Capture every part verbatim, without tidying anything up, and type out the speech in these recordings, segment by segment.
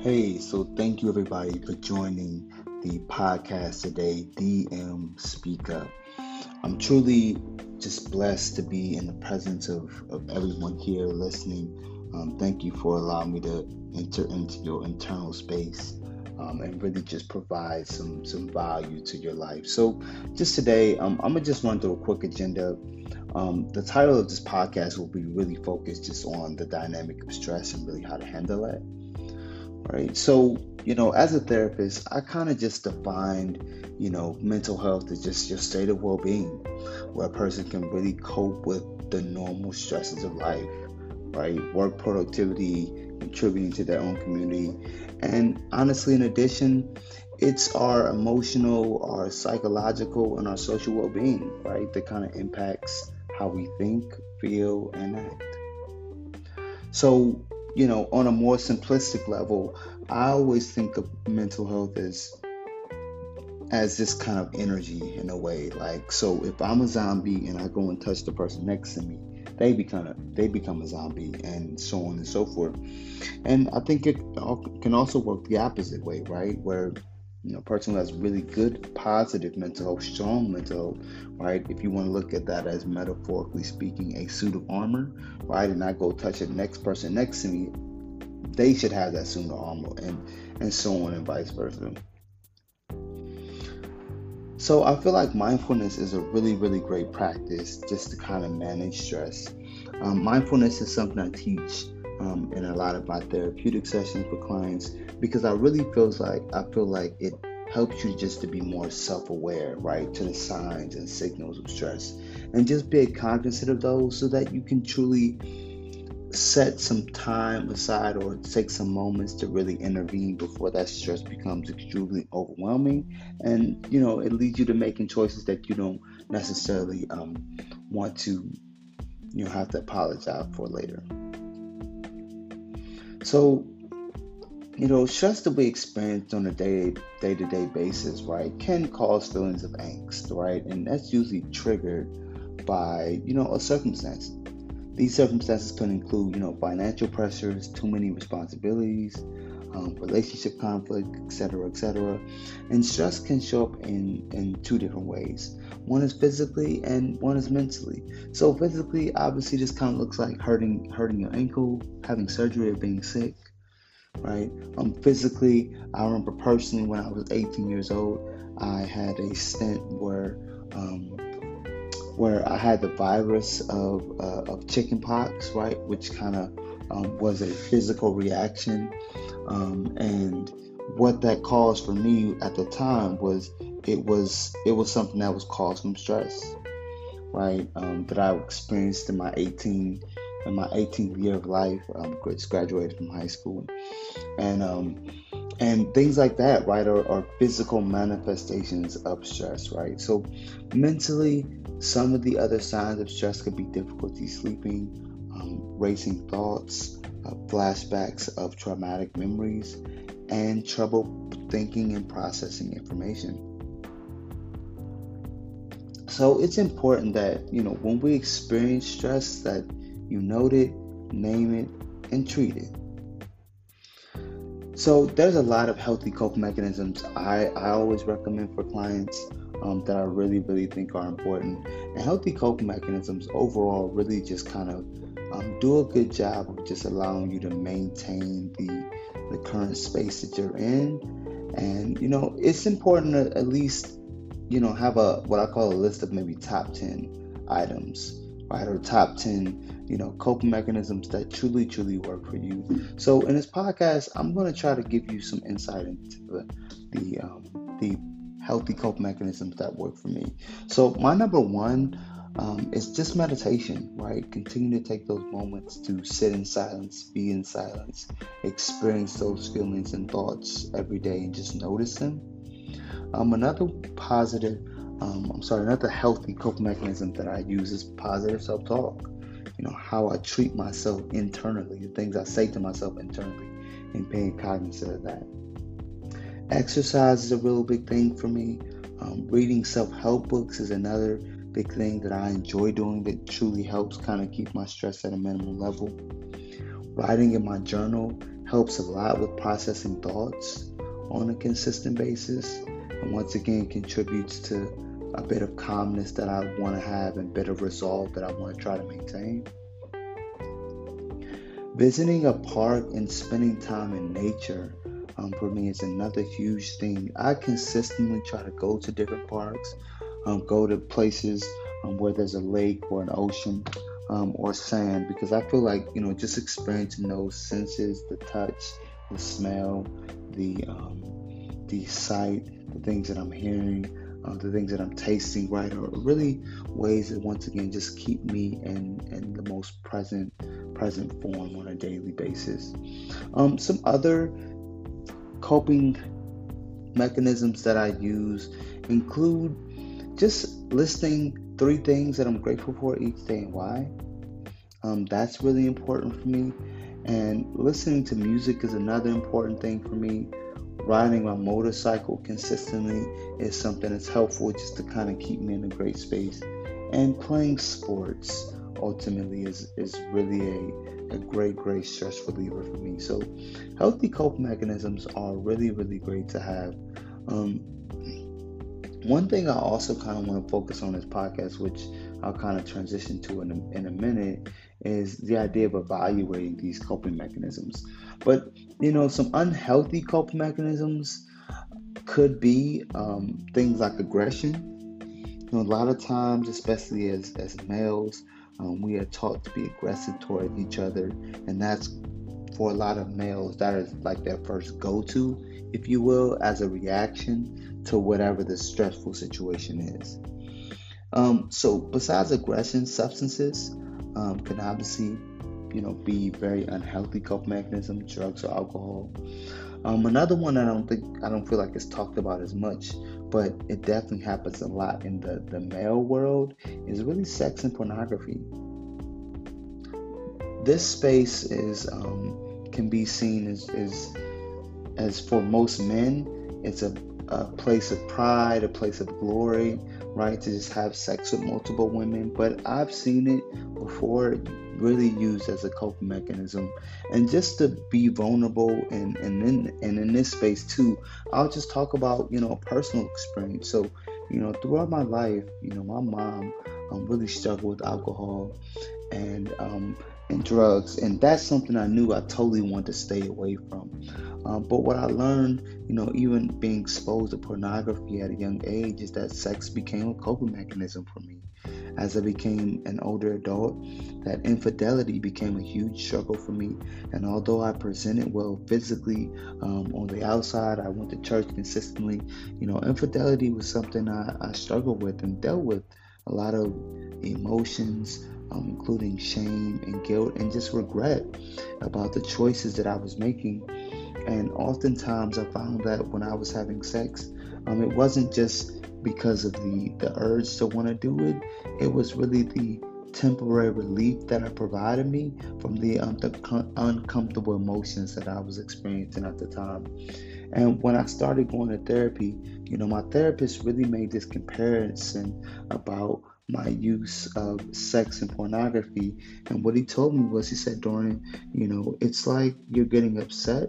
Hey, so thank you everybody for joining the podcast today, D M Speak Up. I'm truly just blessed to be in the presence of, of everyone here listening. Um, thank you for allowing me to enter into your internal space um, and really just provide some some value to your life. So, just today, um, I'm gonna just run through a quick agenda. Um, the title of this podcast will be really focused just on the dynamic of stress and really how to handle it. Right. So, you know, as a therapist, I kind of just defined, you know, mental health as just your state of well being, where a person can really cope with the normal stresses of life, right? Work productivity, contributing to their own community. And honestly, in addition, it's our emotional, our psychological, and our social well being, right? That kind of impacts how we think, feel, and act. So, you know, on a more simplistic level, I always think of mental health as as this kind of energy in a way. Like, so if I'm a zombie and I go and touch the person next to me, they become a, they become a zombie, and so on and so forth. And I think it al- can also work the opposite way, right? Where you know, a person who has really good, positive mental health, strong mental health, right? If you want to look at that as metaphorically speaking, a suit of armor, right? And I go touch the next person next to me, they should have that suit of armor, and and so on and vice versa. So I feel like mindfulness is a really, really great practice just to kind of manage stress. Um, mindfulness is something I teach um, in a lot of my therapeutic sessions with clients because I really feels like I feel like it helps you just to be more self-aware, right, to the signs and signals of stress, and just be cognizant of those so that you can truly set some time aside or take some moments to really intervene before that stress becomes extremely overwhelming, and you know it leads you to making choices that you don't necessarily um, want to you know have to apologize for later. So you know stress that we experience on a day day-to-day basis, right, can cause feelings of angst, right, and that's usually triggered by you know a circumstance. These circumstances can include, you know, financial pressures, too many responsibilities, um, relationship conflict, et cetera, et cetera. And stress can show up in, in two different ways. One is physically and one is mentally. So physically, obviously, this kind of looks like hurting hurting your ankle, having surgery, or being sick, right? Um, physically, I remember personally when I was eighteen years old, I had a stent where um, where I had the virus of uh, of chickenpox, right, which kind of um, was a physical reaction, um, and what that caused for me at the time was it was it was something that was caused from stress, right, um, that I experienced in my eighteen in my eighteenth year of life. Um, just graduated from high school, and um, and things like that, right, are, are physical manifestations of stress, right? So mentally, some of the other signs of stress could be difficulty sleeping, um, racing thoughts, uh, flashbacks of traumatic memories, and trouble thinking and processing information. So it's important that you know when we experience stress that you note it, name it, and treat it. So there's a lot of healthy coping mechanisms I, I always recommend for clients um, that I really, really think are important. And healthy coping mechanisms overall really just kind of um, do a good job of just allowing you to maintain the, the current space that you're in. And, you know, it's important to at least, you know, have a what I call a list of maybe top ten items, right? Or top ten, you know, coping mechanisms that truly, truly work for you. So in this podcast, I'm going to try to give you some insight into the the, um, the healthy coping mechanisms that work for me. So my number one um, is just meditation, right? Continue to take those moments to sit in silence, be in silence, experience those feelings and thoughts every day, and just notice them. Um, another positive, um, I'm sorry, another healthy coping mechanism that I use is positive self-talk. You know, how I treat myself internally, the things I say to myself internally, and being cognizant of that. Exercise is a real big thing for me. Um, reading self-help books is another big thing that I enjoy doing that truly helps kind of keep my stress at a minimal level. Writing in my journal helps a lot with processing thoughts on a consistent basis, and once again contributes to a bit of calmness that I want to have and a bit of resolve that I want to try to maintain. Visiting a park and spending time in nature um, for me is another huge thing. I consistently try to go to different parks, um, go to places um, where there's a lake or an ocean um, or sand, because I feel like, you know, just experiencing those senses, the touch, the smell, the um, the sight, the things that I'm hearing, uh, the things that I'm tasting, right, are really ways that once again just keep me in, in the most present present form on a daily basis. Um, some other coping mechanisms that I use include just listing three things that I'm grateful for each day and why. Um, that's really important for me. And listening to music is another important thing for me. Riding my motorcycle consistently is something that's helpful just to kind of keep me in a great space. And playing sports ultimately is, is really a, a great, great stress reliever for me. So healthy coping mechanisms are really, really great to have. Um, one thing I also kind of want to focus on this podcast, which I'll kind of transition to in a, in a minute, is the idea of evaluating these coping mechanisms. But, you know, some unhealthy coping mechanisms could be um, things like aggression. You know, a lot of times, especially as, as males, um, we are taught to be aggressive toward each other. And that's, for a lot of males, that is like their first go-to, if you will, as a reaction to whatever the stressful situation is. Um, so besides aggression, substances um, can obviously, you know, be very unhealthy coping mechanism, drugs or alcohol. Um, another one I don't think, I don't feel like it's talked about as much, but it definitely happens a lot in the, the male world, is really sex and pornography. This space is um, can be seen as, as as for most men, it's a, a place of pride, a place of glory, right? To just have sex with multiple women. But I've seen it before really used as a coping mechanism. And just to be vulnerable and, and, in, and in this space too, I'll just talk about, you know, a personal experience. So, you know, throughout my life, you know, my mom um, really struggled with alcohol and um, and drugs. And that's something I knew I totally wanted to stay away from. Um, but what I learned, you know, even being exposed to pornography at a young age, is that sex became a coping mechanism for me. As I became an older adult, that infidelity became a huge struggle for me. And although I presented well physically um, on the outside, I went to church consistently, you know, infidelity was something I, I struggled with and dealt with a lot of emotions, um, including shame and guilt and just regret about the choices that I was making. And oftentimes I found that when I was having sex, um, it wasn't just because of the, the urge to want to do it. It was really the temporary relief that it provided me from the, um, the con- uncomfortable emotions that I was experiencing at the time. And when I started going to therapy, you know, my therapist really made this comparison about my use of sex and pornography. And what he told me was, he said, Dorian, you know, it's like you're getting upset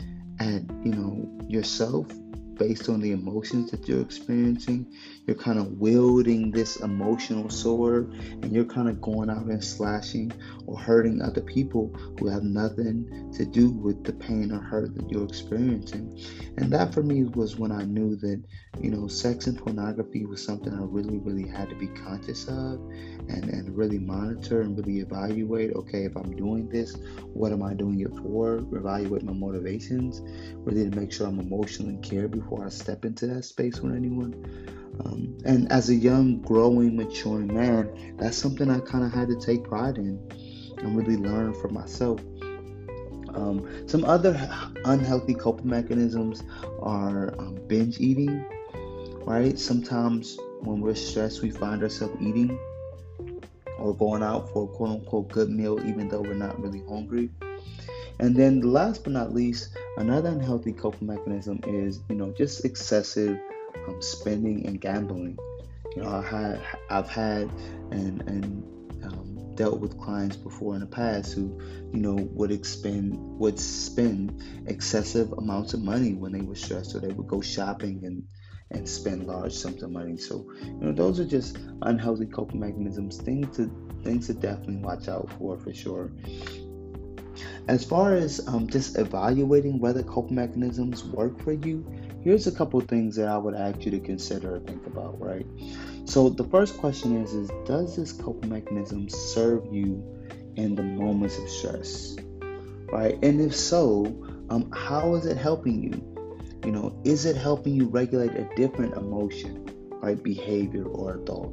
at, you know, yourself based on the emotions that you're experiencing. You're kind of wielding this emotional sword and you're kind of going out and slashing or hurting other people who have nothing to do with the pain or hurt that you're experiencing. And that for me was when I knew that, you know, sex and pornography was something I really, really had to be conscious of and, and really monitor and really evaluate. Okay, if I'm doing this, what am I doing it for? Evaluate my motivations, really to make sure I'm emotionally cared before I step into that space with anyone. Um, and as a young, growing, maturing man, that's something I kind of had to take pride in and really learn for myself. Um, some other unhealthy coping mechanisms are um, binge eating, right? Sometimes when we're stressed, we find ourselves eating or going out for a quote-unquote good meal, even though we're not really hungry. And then last but not least, another unhealthy coping mechanism is, you know, just excessive um, spending and gambling. You know, I had, I've had and, and um, dealt with clients before in the past who, you know, would expend would spend excessive amounts of money when they were stressed, or they would go shopping and and spend large sums of money. So, you know, those are just unhealthy coping mechanisms, things to things to definitely watch out for for sure. As far as um, just evaluating whether coping mechanisms work for you, here's a couple things that I would ask you to consider or think about, right? So the first question is, is does this coping mechanism serve you in the moments of stress, right? And if so, um, how is it helping you? You know, is it helping you regulate a different emotion, right, behavior, or a thought?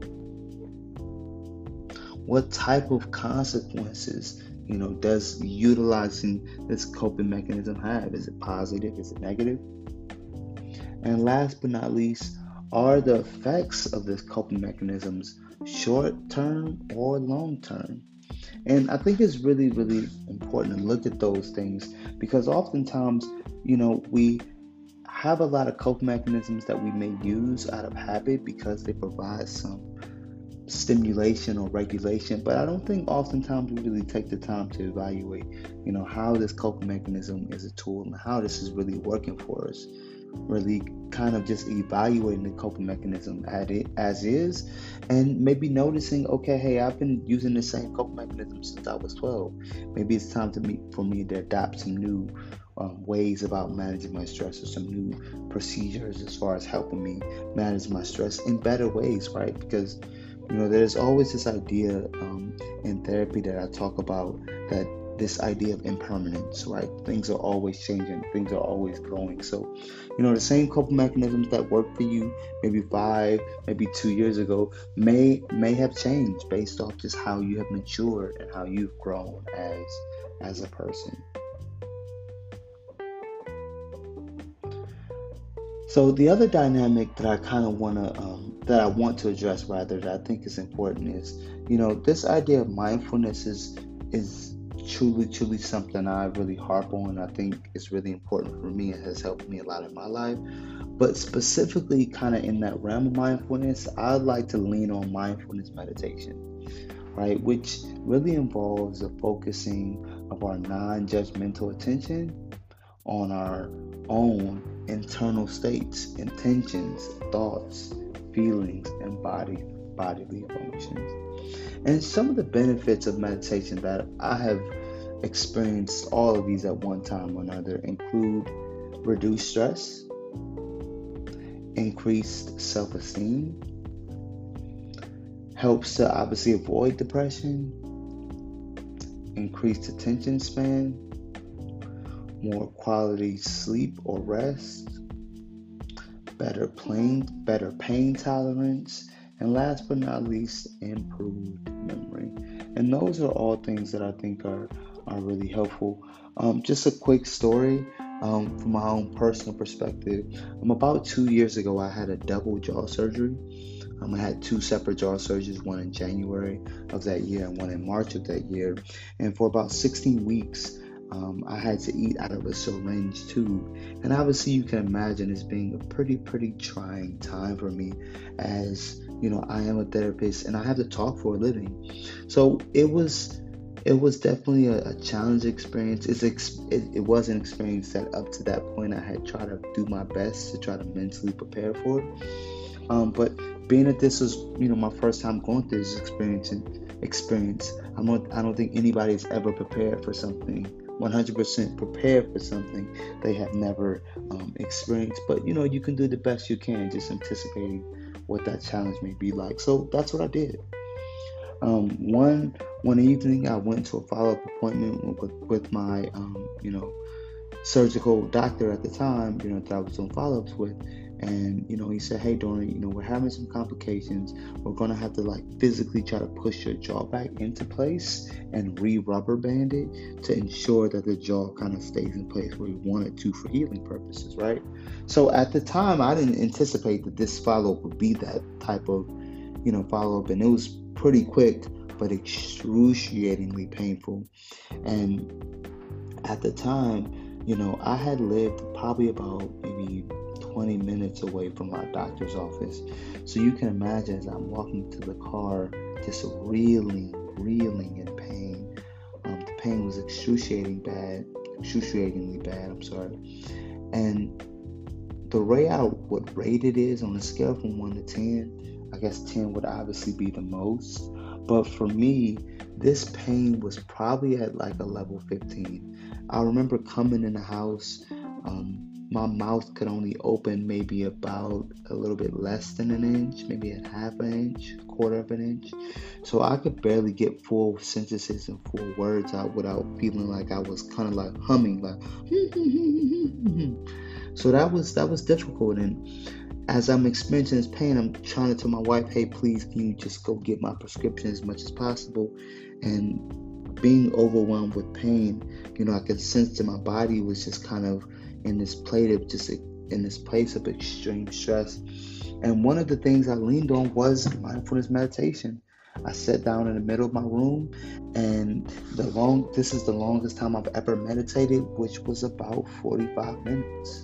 What type of consequences, you know, does utilizing this coping mechanism have? Is it positive? Is it negative? And last but not least, are the effects of this coping mechanisms short-term or long-term? And I think it's really, really important to look at those things, because oftentimes, you know, we have a lot of coping mechanisms that we may use out of habit because they provide some stimulation or regulation, but I don't think oftentimes we really take the time to evaluate, you know, how this coping mechanism is a tool and how this is really working for us. Really kind of just evaluating the coping mechanism at it as is, and maybe noticing, okay, hey, I've been using the same coping mechanism since I was twelve. Maybe it's time to me for me to adopt some new um, ways about managing my stress, or some new procedures as far as helping me manage my stress in better ways, right? Because, you know, there's always this idea um, in therapy that I talk about, that this idea of impermanence, right? Things are always changing, things are always growing. So, you know, the same coping mechanisms that worked for you maybe five, maybe two years ago may may have changed based off just how you have matured and how you've grown as as a person. So the other dynamic that I kind of want to um, that I want to address, rather, that I think is important is, you know, this idea of mindfulness is is truly, truly something I really harp on. I think it's really important for me. It has helped me a lot in my life. But specifically, kind of in that realm of mindfulness, I'd like to lean on mindfulness meditation, right? Which really involves the focusing of our non-judgmental attention on our own internal states, intentions, thoughts, feelings, and body bodily emotions. And some of the benefits of meditation that I have experienced, all of these at one time or another, include reduced stress, increased self-esteem, helps to obviously avoid depression, increased attention span, more quality sleep or rest, better pain, better pain tolerance, and last but not least, improved memory. And those are all things that I think are, are really helpful. Um, just a quick story um, from my own personal perspective. Um, about two years ago, I had a double jaw surgery. Um, I had two separate jaw surgeries, one in January of that year and one in March of that year. And for about sixteen weeks, Um, I had to eat out of a syringe tube, and obviously you can imagine this being a pretty, pretty trying time for me, as you know, I am a therapist and I have to talk for a living. So it was, it was definitely a, a challenging experience. It's ex- it, it was an experience that up to that point I had tried to do my best to try to mentally prepare for it. Um, but being that this was, you know, my first time going through this experience, and experience, I don't, I don't think anybody's ever prepared for something. one hundred percent prepared for something they have never um, experienced. But, you know, you can do the best you can, just anticipating what that challenge may be like. So that's what I did. Um, one one evening, I went to a follow-up appointment with, with my, um, you know, surgical doctor at the time, you know, that I was doing follow-ups with. And, you know, he said, hey, Dorian, you know, we're having some complications. We're going to have to, like, physically try to push your jaw back into place and re-rubber band it to ensure that the jaw kind of stays in place where we want it to for healing purposes, right? So at the time, I didn't anticipate that this follow-up would be that type of, you know, follow-up. And it was pretty quick, but excruciatingly painful. And at the time, you know, I had lived probably about maybe twenty minutes away from my doctor's office. So you can imagine, as I'm walking to the car, just reeling reeling in pain. Um, the pain was excruciating bad, excruciatingly bad. I'm sorry. And the way I would rate it is on a scale from one to ten. I guess ten would obviously be the most. But for me, this pain was probably at like a level fifteen. I remember coming in the house, um, my mouth could only open maybe about a little bit less than an inch, maybe a half an inch, quarter of an inch. So I could barely get full sentences and full words out without feeling like I was kind of like humming, like. So that was that was difficult. And as I'm experiencing this pain, I'm trying to tell my wife, hey, please, can you just go get my prescription as much as possible? And being overwhelmed with pain, you know, I could sense that my body was just kind of in this place of just in this place of extreme stress. And one of the things I leaned on was mindfulness meditation. I sat down in the middle of my room, and the long this is the longest time I've ever meditated, which was about forty-five minutes.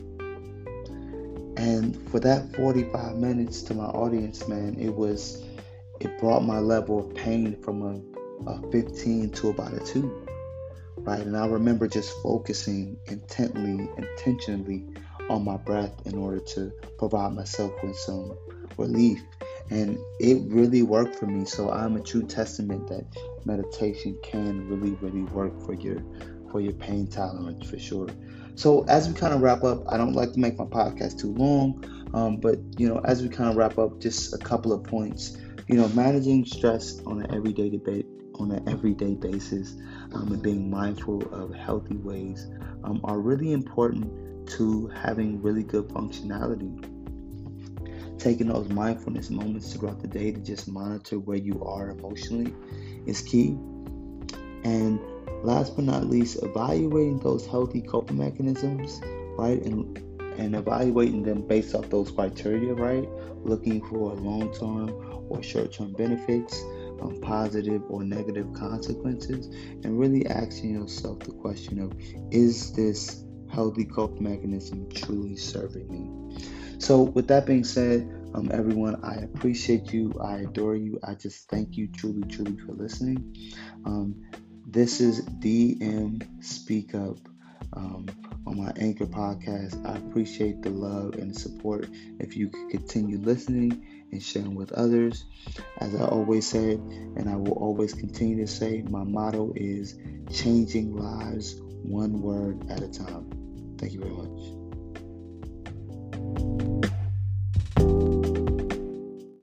And for that forty-five minutes, to my audience, man, it was, it brought my level of pain from a, a fifteen to about a two, right? And I remember just focusing intently, intentionally on my breath in order to provide myself with some relief. And it really worked for me. So I'm a true testament that meditation can really, really work for your, for your pain tolerance, for sure. So as we kind of wrap up, I don't like to make my podcast too long, um, but, you know, as we kind of wrap up, just a couple of points. You know, managing stress on an everyday debate, on an everyday basis, um, and being mindful of healthy ways um, are really important to having really good functionality. Taking those mindfulness moments throughout the day to just monitor where you are emotionally is key. And last but not least, evaluating those healthy coping mechanisms, right? And and evaluating them based off those criteria, right? Looking for long-term or short-term benefits, um, positive or negative consequences, and really asking yourself the question of, is this healthy coping mechanism truly serving me? So with that being said, um, everyone, I appreciate you. I adore you. I just thank you truly, truly for listening. Um, This is D M Speak Up um, on my Anchor podcast. I appreciate the love and the support. If you could continue listening and sharing with others. As I always said, and I will always continue to say, my motto is changing lives one word at a time. Thank you very much.